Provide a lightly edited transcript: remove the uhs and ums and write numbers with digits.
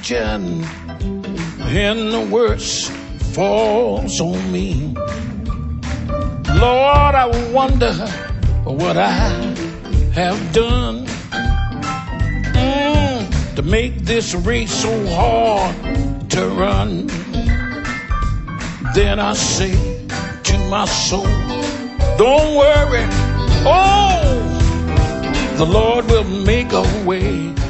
religion and the worst falls on me. Lord, I wonder what I have done to make this race so hard to run. Then I say to my soul, don't worry, oh, the Lord will make a way.